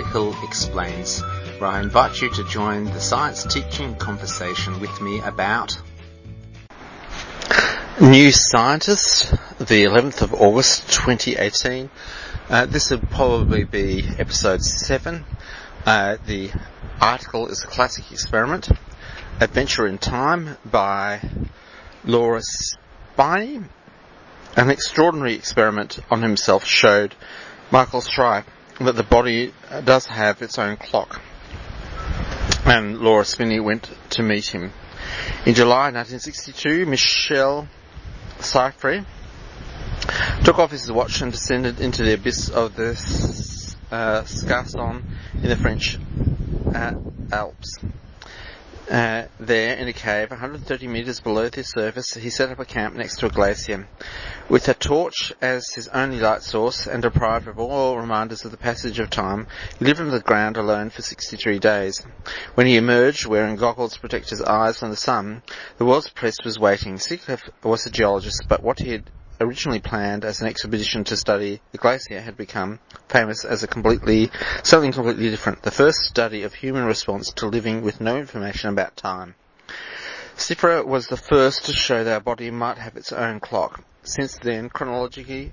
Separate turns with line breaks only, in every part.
Michael Explains, where I invite you to join the science teaching conversation with me about New Scientist, the 11th of August 2018. This would probably be episode 7. The article is A Classic Experiment, Adventure in Time by Laura Spiney. An extraordinary experiment on himself showed Michael Schreib that the body does have its own clock, and Laura Spiney went to meet him. In July 1962, Michel Sifry took off his watch and descended into the abyss of the Scarson in the French Alps. There, in a cave 130 metres below the surface, he set up a camp next to a glacier. With a torch as his only light source, and deprived of all reminders of the passage of time, he lived on the ground alone for 63 days. When he emerged, wearing goggles to protect his eyes from the sun, the world's press was waiting. Sickliffe was a geologist, but what he had originally planned as an expedition to study the glacier had become famous as something completely different, the first study of human response to living with no information about time. Sifry was the first to show that our body might have its own clock. Since then, chronobiology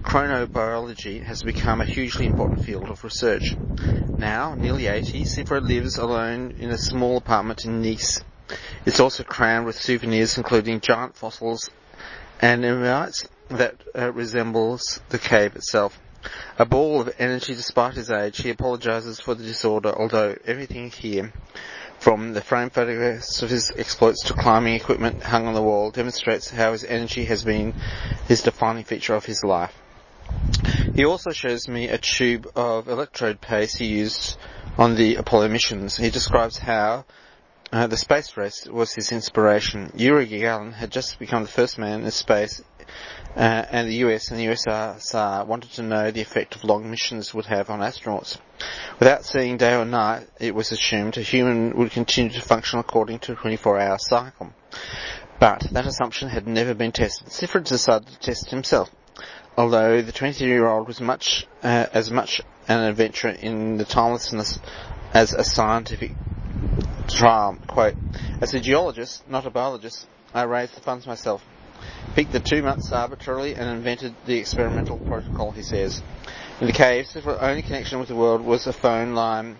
has become a hugely important field of research. Now, nearly 80, Sifry lives alone in a small apartment in Nice. It's also crammed with souvenirs including giant fossils and nemites that resembles the cave itself. A ball of energy despite his age, he apologises for the disorder, although everything here, from the frame photographs of his exploits to climbing equipment hung on the wall, demonstrates how his energy has been his defining feature of his life. He also shows me a tube of electrode paste he used on the Apollo missions. He describes how the space race was his inspiration. Yuri Gagarin had just become the first man in space, and the US and the USSR wanted to know the effect of long missions would have on astronauts. Without seeing day or night, it was assumed a human would continue to function according to a 24-hour cycle. But that assumption had never been tested. Sifry decided to test himself. Although the 20-year-old was as much an adventurer in the timelessness as a scientific trial. Quote, as a geologist, not a biologist, I raised the funds myself, picked the 2 months arbitrarily and invented the experimental protocol, he says. In the cave, Sifry's only connection with the world was a phone line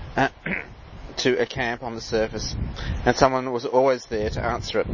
to a camp on the surface, and someone was always there to answer it.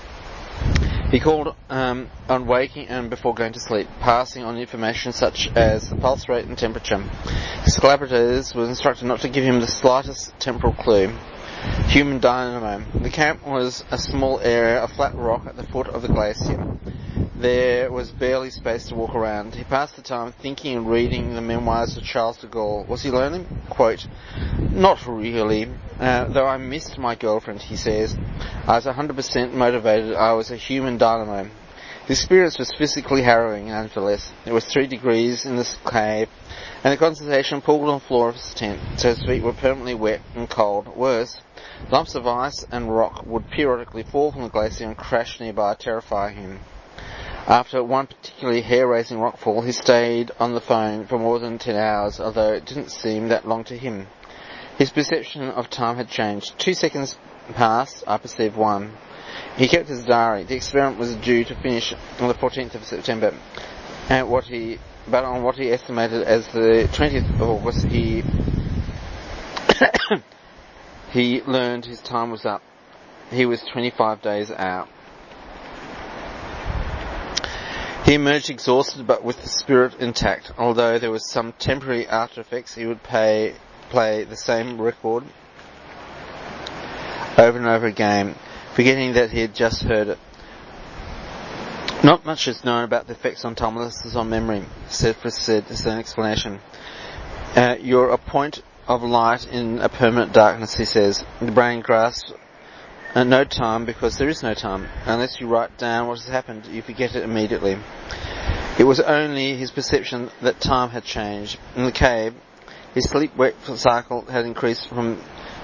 He called on waking and before going to sleep, passing on information such as the pulse rate and temperature. His collaborators were instructed not to give him the slightest temporal clue. Human dynamo. The camp was a small area of flat rock at the foot of the glacier. There was barely space to walk around. He passed the time thinking and reading the memoirs of Charles de Gaulle. Was he lonely? Quote, not really, though I missed my girlfriend, he says. I was 100% motivated. I was a human dynamo. The experience was physically harrowing, nonetheless. It was 3 degrees in this cave, and the condensation pooled on the floor of his tent, so his feet were permanently wet and cold. Worse, lumps of ice and rock would periodically fall from the glacier and crash nearby, terrifying him. After one particularly hair-raising rockfall, he stayed on the phone for more than 10 hours, although it didn't seem that long to him. His perception of time had changed. 2 seconds passed, I perceived 1. He kept his diary. The experiment was due to finish on the 14th of September, but on what he estimated as the 20th of August, he learned his time was up. He was 25 days out. He emerged exhausted but with the spirit intact. Although there was some temporary after effects, he would play the same record over and over again, forgetting that he had just heard it. Not much is known about the effects on timelessness on memory, Sifry said as an explanation. You're a point of light in a permanent darkness, he says. The brain grasps no time because there is no time. Unless you write down what has happened, you forget it immediately. It was only his perception that time had changed. In the cave, his sleep-wake cycle had increased from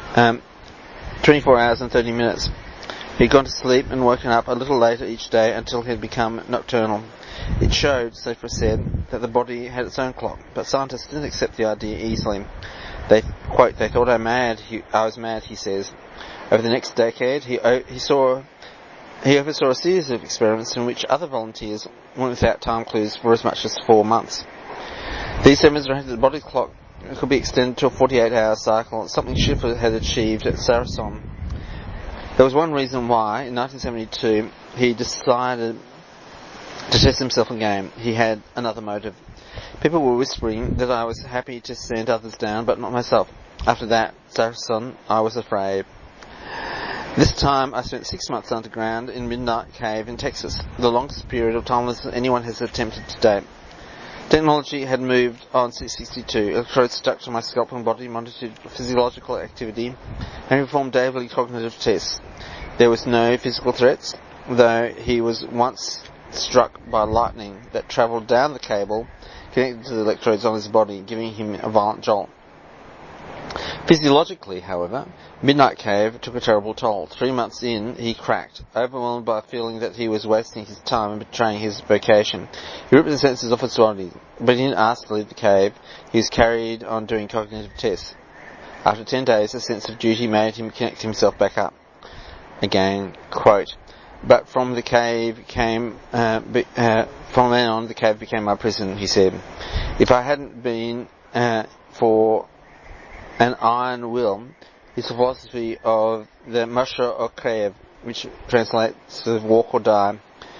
24 hours and 30 minutes. He'd gone to sleep and woken up a little later each day until he had become nocturnal. It showed, Sifry said, that the body had its own clock, but scientists didn't accept the idea easily. They thought I was mad, he says. Over the next decade, he oversaw a series of experiments in which other volunteers went without time clues for as much as 4 months. These demonstrated the body clock could be extended to a 48-hour cycle, something Schiffer had achieved at Saracen. There was one reason why, in 1972, he decided to test himself again. He had another motive. People were whispering that I was happy to send others down, but not myself. After that, Saracen, I was afraid. This time, I spent 6 months underground in Midnight Cave in Texas, the longest period of timelessness anyone has attempted to date. Technology had moved on since 1962. Electrodes stuck to my sculpting body, monitored physiological activity, and performed daily cognitive tests. There was no physical threats, though he was once struck by lightning that travelled down the cable connected to the electrodes on his body, giving him a violent jolt. Physiologically, however, Midnight Cave took a terrible toll. 3 months in, he cracked, overwhelmed by a feeling that he was wasting his time and betraying his vocation. He ripped the senses off his body, but he didn't ask to leave the cave. He was carried on doing cognitive tests. After 10 days, a sense of duty made him connect himself back up. Again, quote, but from the cave came, from then on, the cave became my prison, he said. If I hadn't been for an iron will, his philosophy of the Moshe Okrev, which translates to walk or die,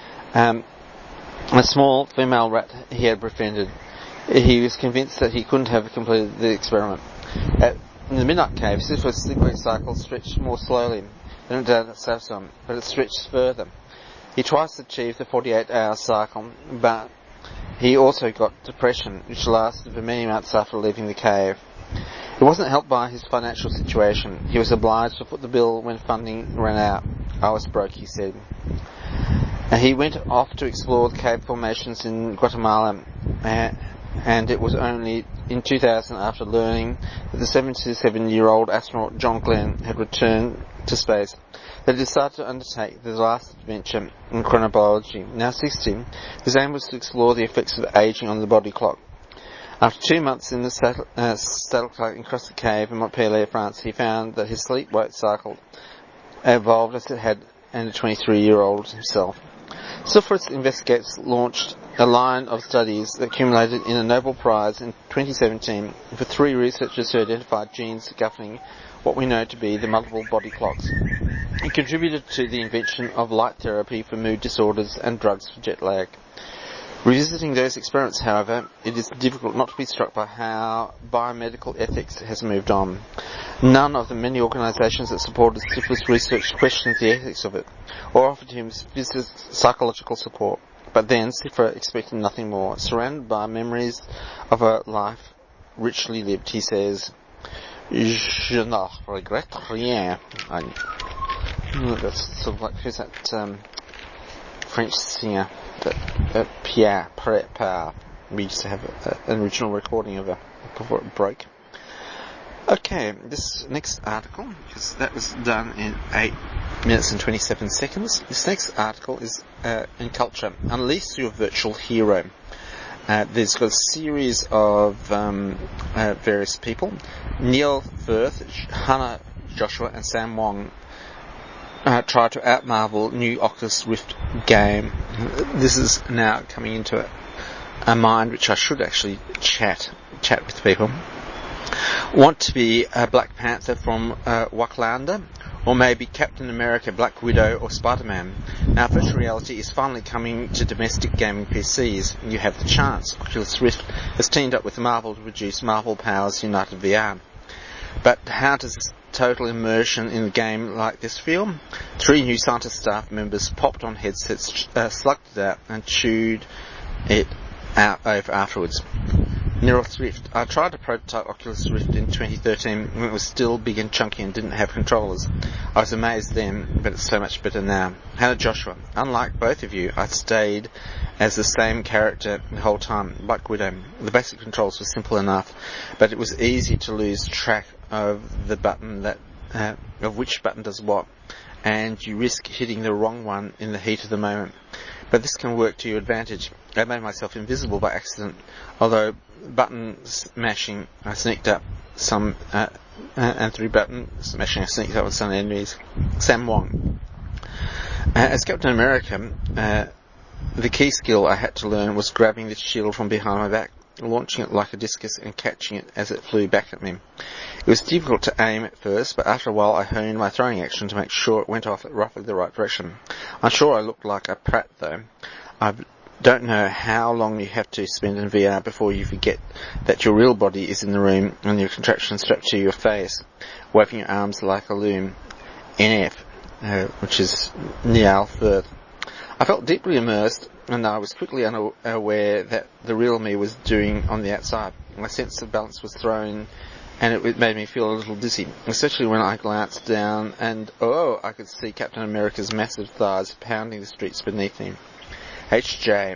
a small female rat he had befriended, he was convinced that he couldn't have completed the experiment. In the Midnight Cave, Sisyphus' sleep-wake cycle stretched more slowly than it did at Saracen, but it stretched further. He twice achieved the 48-hour cycle, but he also got depression, which lasted for many months after leaving the cave. He wasn't helped by his financial situation. He was obliged to foot the bill when funding ran out. I was broke, he said. He went off to explore the cave formations in Guatemala, and it was only in 2000, after learning that the 77-year-old astronaut John Glenn had returned to space, that he decided to undertake the last adventure in chronobiology. Now 60, his aim was to explore the effects of aging on the body clock. After 2 months in the satellite across the cave in Montpellier, France, he found that his sleep-wake cycle evolved as it had in the 23-year-old himself. Sisyphus Investigates launched a line of studies that accumulated in a Nobel Prize in 2017 for 3 researchers who identified genes governing what we know to be the multiple body clocks. It contributed to the invention of light therapy for mood disorders and drugs for jet lag. Revisiting those experiments, however, it is difficult not to be struck by how biomedical ethics has moved on. None of the many organisations that supported Sisyphus research questioned the ethics of it, or offered him psychological support. But then, Sisyphus expected nothing more. Surrounded by memories of a life richly lived, he says, Je ne regrette rien. That's sort of like, who's that French singer? Pierre. We used to have an original recording of it before it broke. Okay, this next article, because that was done in 8 minutes and 27 seconds. This next article is in Culture. Unleash your virtual hero. There's got a series of various people. Neil Firth, Hannah Joshua, and Sam Wong try to out-marvel new Oculus Rift game. This is now coming into a mind which I should actually chat with people. Want to be a Black Panther from Wakanda, or maybe Captain America, Black Widow, or Spider-Man. Now, virtual reality is finally coming to domestic gaming PCs. You have the chance. Oculus Rift has teamed up with Marvel to produce Marvel Powers United VR. But how does total immersion in a game like this feel? 3 new scientist staff members popped on headsets, slugged it out, and chewed it out over afterwards. Neural Rift. I tried to prototype Oculus Rift in 2013 when it was still big and chunky and didn't have controllers. I was amazed then, but it's so much better now. Hannah Joshua. Unlike both of you, I stayed as the same character the whole time, Black Widow. The basic controls were simple enough, but it was easy to lose track of the button of which button does what, and you risk hitting the wrong one in the heat of the moment. But this can work to your advantage. I made myself invisible by accident, although button smashing I sneaked up and through button, smashing a sneak up with some enemies. Sam Wong. As Captain America, the key skill I had to learn was grabbing the shield from behind my back, launching it like a discus and catching it as it flew back at me. It was difficult to aim at first, but after a while I honed my throwing action to make sure it went off at roughly the right direction. I'm sure I looked like a prat though. I don't know how long you have to spend in VR before you forget that your real body is in the room and your contraption strapped to your face, waving your arms like a loom. NF, which is Niall Firth. I felt deeply immersed, and I was quickly unaware that the real me was doing on the outside. My sense of balance was thrown, and it made me feel a little dizzy, especially when I glanced down and, I could see Captain America's massive thighs pounding the streets beneath him. HJ.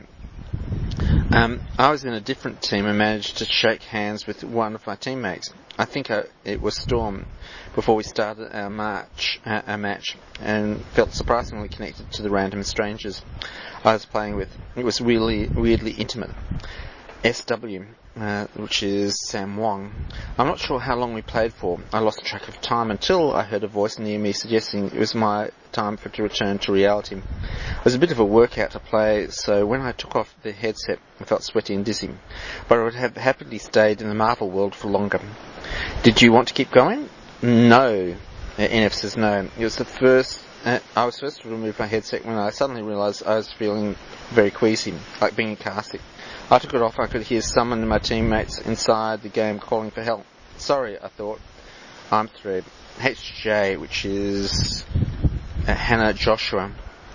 I was in a different team and managed to shake hands with one of my teammates. I think it was Storm, before we started our match, and felt surprisingly connected to the random strangers I was playing with. It was really weirdly intimate. SW, which is Sam Wong. I'm not sure how long we played for. I lost track of time until I heard a voice near me suggesting it was my time to return to reality. It was a bit of a workout to play, so when I took off the headset, I felt sweaty and dizzy. But I would have happily stayed in the Marvel world for longer. Did you want to keep going? No. NF says no. It was the first... I was first to remove my headset when I suddenly realised I was feeling very queasy, like being a castic. I took it off. I could hear someone of my teammates inside the game calling for help. Sorry, I thought. I'm through. HJ, which is Hannah Joshua.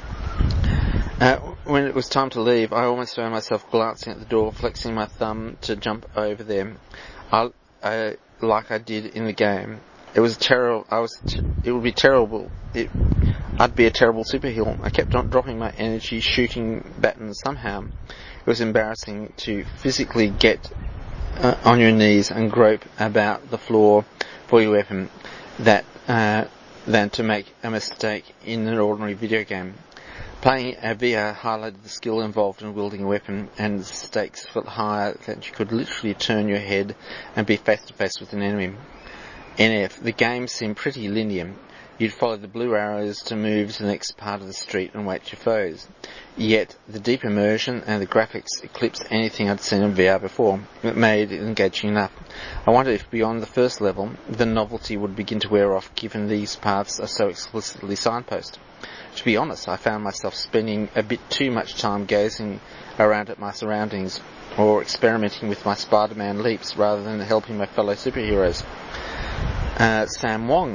When it was time to leave, I almost found myself glancing at the door, flexing my thumb to jump over them, like I did in the game. It was terrible. It would be terrible. I'd be a terrible superhero. I kept on dropping my energy, shooting battens. Somehow, it was embarrassing to physically get on your knees and grope about the floor for your weapon, than to make a mistake in an ordinary video game. Playing a VR highlighted the skill involved in wielding a weapon, and the stakes felt higher that you could literally turn your head and be face to face with an enemy. NF, the game seemed pretty linear. You'd follow the blue arrows to move to the next part of the street and wait your foes. Yet, the deep immersion and the graphics eclipsed anything I'd seen in VR before. It made it engaging enough. I wondered if beyond the first level, the novelty would begin to wear off, given these paths are so explicitly signposted. To be honest, I found myself spending a bit too much time gazing around at my surroundings, or experimenting with my Spider-Man leaps rather than helping my fellow superheroes. Sam Wong.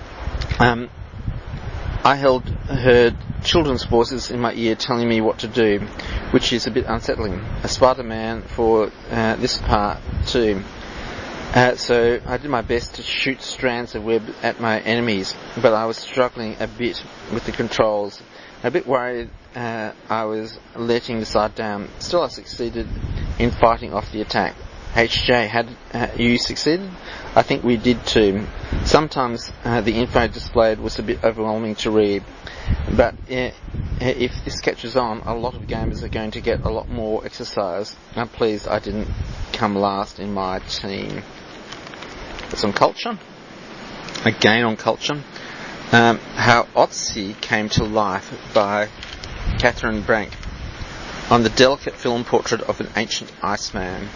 I heard children's voices in my ear telling me what to do, which is a bit unsettling. A Spider-Man for this part too. So I did my best to shoot strands of web at my enemies, but I was struggling a bit with the controls. A bit worried I was letting the side down. Still I succeeded in fighting off the attack. HJ, had you succeeded? I think we did too. Sometimes the info displayed was a bit overwhelming to read, but if this catches on, a lot of gamers are going to get a lot more exercise. I'm pleased I didn't come last in my team. Some culture. Again on culture. How Otzi Came to Life by Catherine Brank on the delicate film portrait of an ancient Iceman.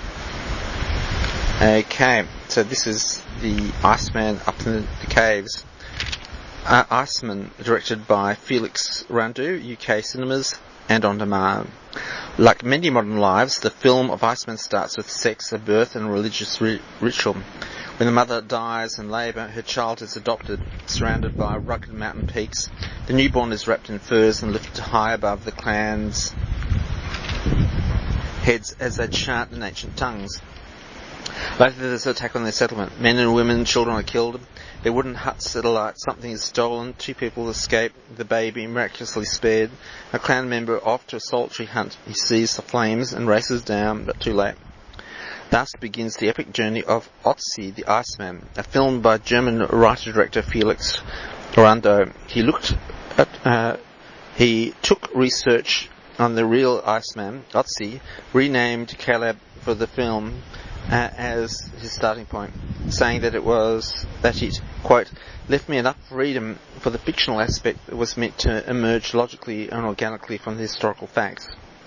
Okay, so this is the Iceman up in the caves. Iceman, directed by Felix Randu, UK cinemas and on demand. Like many modern lives, the film of Iceman starts with sex, a birth and religious ritual. When the mother dies in labour, her child is adopted, surrounded by rugged mountain peaks. The newborn is wrapped in furs and lifted high above the clan's heads as they chant in ancient tongues. Later there's an attack on their settlement. Men and women and children are killed. Their wooden huts set alight. Something is stolen. 2 people escape. The baby miraculously spared. A clan member off to a solitary hunt. He sees the flames and races down, but too late. Thus begins the epic journey of Otzi the Iceman, a film by German writer-director Felix Randu. He took research on the real Iceman, Otzi, renamed Caleb for the film, as his starting point, saying that it, quote, left me enough freedom for the fictional aspect that was meant to emerge logically and organically from the historical facts.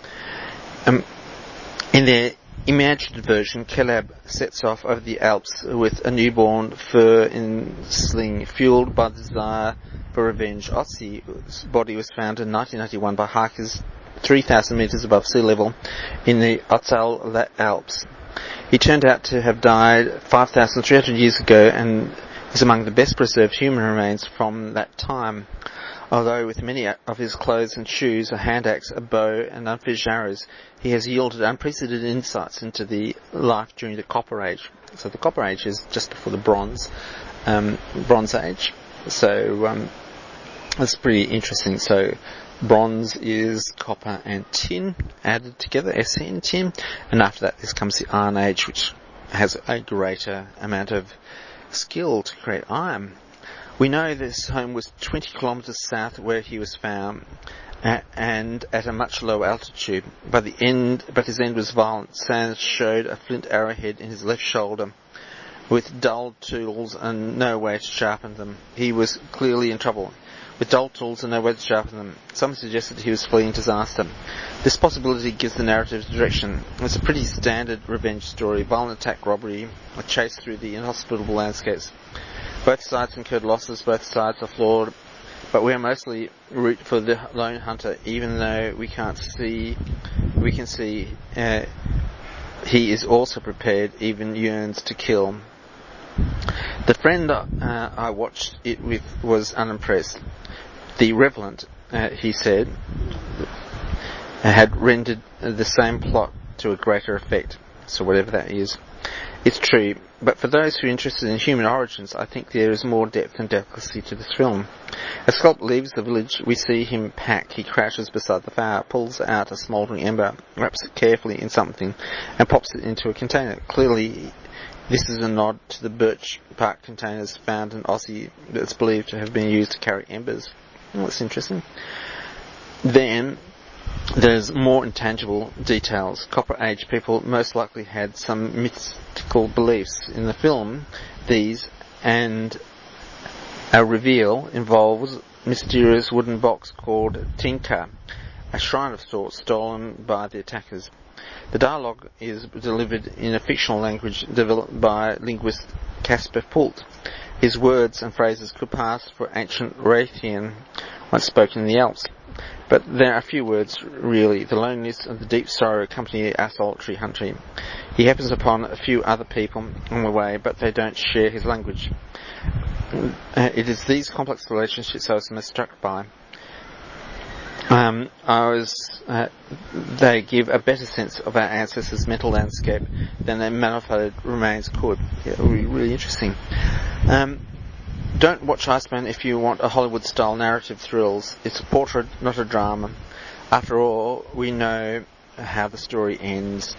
In their imagined version, Caleb sets off over the Alps with a newborn fur in sling, fueled by the desire for revenge. Otzi's body was found in 1991 by hikers 3,000 metres above sea level in the Otzal Alps. He turned out to have died 5,300 years ago and is among the best preserved human remains from that time. Although with many of his clothes and shoes, a hand axe, a bow and unfinished arrows, he has yielded unprecedented insights into the life during the Copper Age. So the Copper Age is just before the Bronze Age. So that's pretty interesting. So bronze is copper and tin added together, SN tin, and after that this comes the Iron Age, which has a greater amount of skill to create iron. We know this home was 20 kilometres south where he was found, and at a much lower altitude. But his end was violent. Sands showed a flint arrowhead in his left shoulder, with dull tools and no way to sharpen them. He was clearly in trouble. With dull tools and no way to sharpen them, some suggested he was fleeing disaster. This possibility gives the narrative direction. It's a pretty standard revenge story: violent attack, robbery, a chase through the inhospitable landscapes. Both sides incurred losses, both sides are flawed, but we are mostly root for the lone hunter, even though we can see he is also prepared, even yearns to kill. The friend I watched it with was unimpressed. The Revenant, he said, had rendered the same plot to a greater effect. So whatever that is. It's true, but for those who are interested in human origins, I think there is more depth and delicacy to this film. As Sculp leaves the village, we see him pack. He crouches beside the fire, pulls out a smouldering ember, wraps it carefully in something, and pops it into a container. Clearly, this is a nod to the birch bark containers found in Aussie that's believed to have been used to carry embers. Oh, that's interesting. Then there's more intangible details. Copper Age people most likely had some mystical beliefs. In the film, these and a reveal involves a mysterious wooden box called Tinka, a shrine of sorts stolen by the attackers. The dialogue is delivered in a fictional language developed by linguist Caspar Pult. His words and phrases could pass for ancient Raytheon, once spoken in the Alps. But there are few words, really. The loneliness and the deep sorrow accompany our solitary hunting. He happens upon a few other people on the way, but they don't share his language. It is these complex relationships I was most struck by. They give a better sense of our ancestors' mental landscape than their manifold remains could. Yeah, really interesting. Don't watch Iceman if you want a Hollywood-style narrative thrills. It's a portrait, not a drama. After all, we know how the story ends.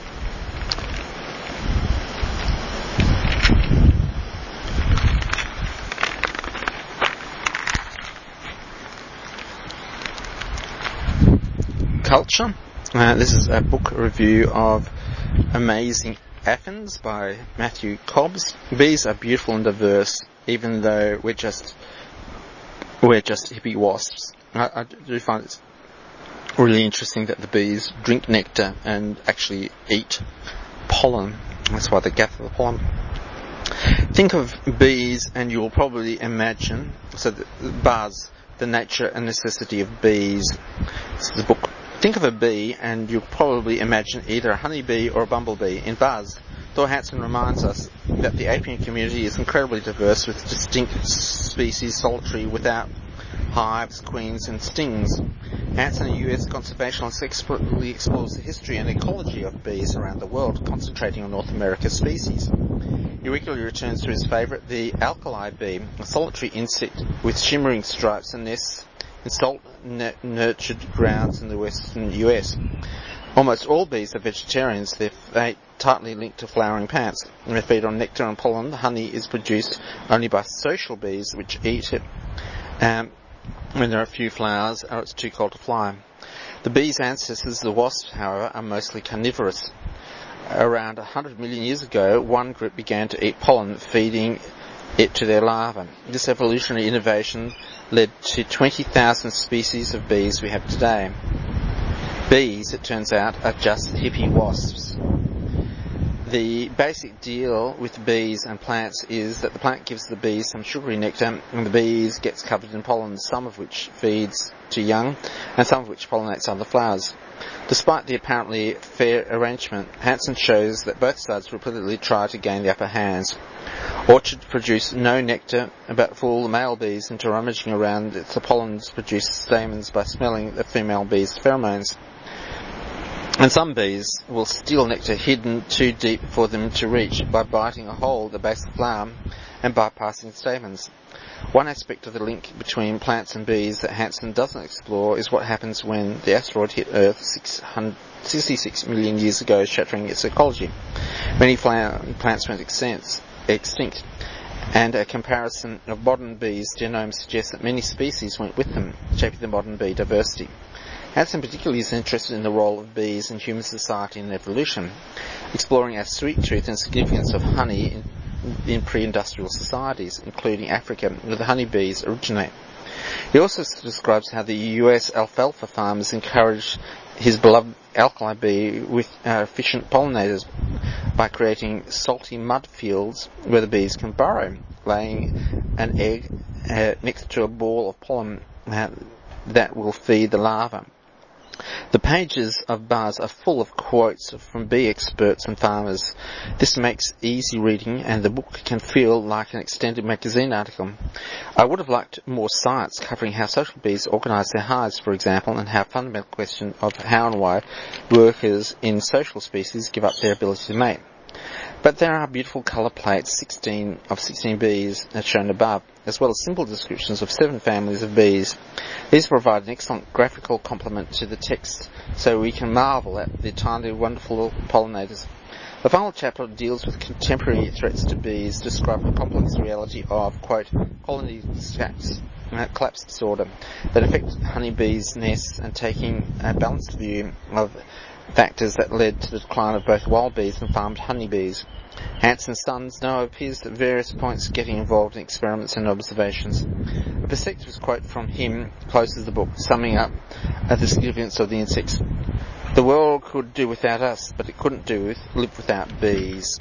Culture. This is a book review of Amazing Athens by Matthew Cobbs. Bees are beautiful and diverse, even though we're just hippie wasps. I do find it really interesting that the bees drink nectar and actually eat pollen. That's why they gather the pollen. Think of bees and you'll probably imagine, Buzz, the nature and necessity of bees. This is a book. Think of a bee and you'll probably imagine either a honeybee or a bumblebee. In Buzz, Thor Hansen reminds us that the apian community is incredibly diverse, with distinct species solitary without hives, queens and stings. Hansen, a US conservationist, expertly explores the history and ecology of bees around the world, concentrating on North America's species. He regularly returns to his favourite, the alkali bee, a solitary insect with shimmering stripes and nests in salt-nurtured grounds in the western US. Almost all bees are vegetarians. They're tightly linked to flowering plants. They feed on nectar and pollen. Honey is produced only by social bees, which eat it when there are few flowers or it's too cold to fly. The bees' ancestors, the wasps, however, are mostly carnivorous. Around 100 million years ago, one group began to eat pollen, feeding it to their larvae. This evolutionary innovation led to 20,000 species of bees we have today. Bees, it turns out, are just hippie wasps. The basic deal with bees and plants is that the plant gives the bees some sugary nectar and the bees gets covered in pollen, some of which feeds to young and some of which pollinates other flowers. Despite the apparently fair arrangement, Hansen shows that both sides repeatedly try to gain the upper hands. Orchids produce no nectar, but fool the male bees into rummaging around the pollen-produced stamens by smelling the female bees' pheromones. And some bees will steal nectar hidden too deep for them to reach by biting a hole at the base of the flower and bypassing stamens. One aspect of the link between plants and bees that Hansen doesn't explore is what happens when the asteroid hit Earth 66 million years ago, shattering its ecology. Many plants went extinct, and a comparison of modern bees' genomes suggests that many species went with them, shaping the modern bee diversity. Hansen particularly is interested in the role of bees in human society and evolution, exploring our sweet tooth and significance of honey in pre-industrial societies, including Africa, where the honeybees originate. He also describes how the US alfalfa farmers encouraged his beloved alkali bee with efficient pollinators by creating salty mud fields where the bees can burrow, laying an egg next to a ball of pollen that will feed the larva. The pages of Buzz are full of quotes from bee experts and farmers. This makes easy reading, and the book can feel like an extended magazine article. I would have liked more science covering how social bees organise their hives, for example, and how fundamental question of how and why workers in social species give up their ability to mate. But there are beautiful colour plates, 16 bees, as shown above, as well as simple descriptions of 7 families of bees. These provide an excellent graphical complement to the text, so we can marvel at the tiny, wonderful pollinators. The final chapter deals with contemporary threats to bees, describing the complex reality of, quote, colony collapse disorder that affect honeybees' nests, and taking a balanced view of factors that led to the decline of both wild bees and farmed honeybees. Hansen's sons now appears at various points getting involved in experiments and observations. A perspectives quote from him closes the book, summing up the significance of the insects. The world could do without us, but it couldn't live without bees.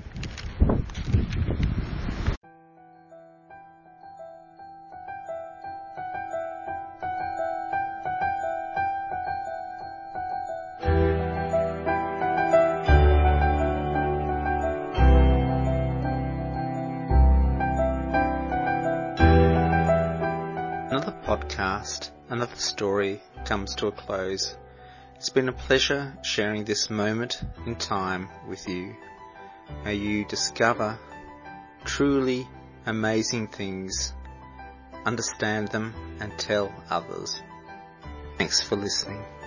Another podcast, another story comes to a close. It's been a pleasure sharing this moment in time with you. May you discover truly amazing things, understand them, and tell others. Thanks for listening.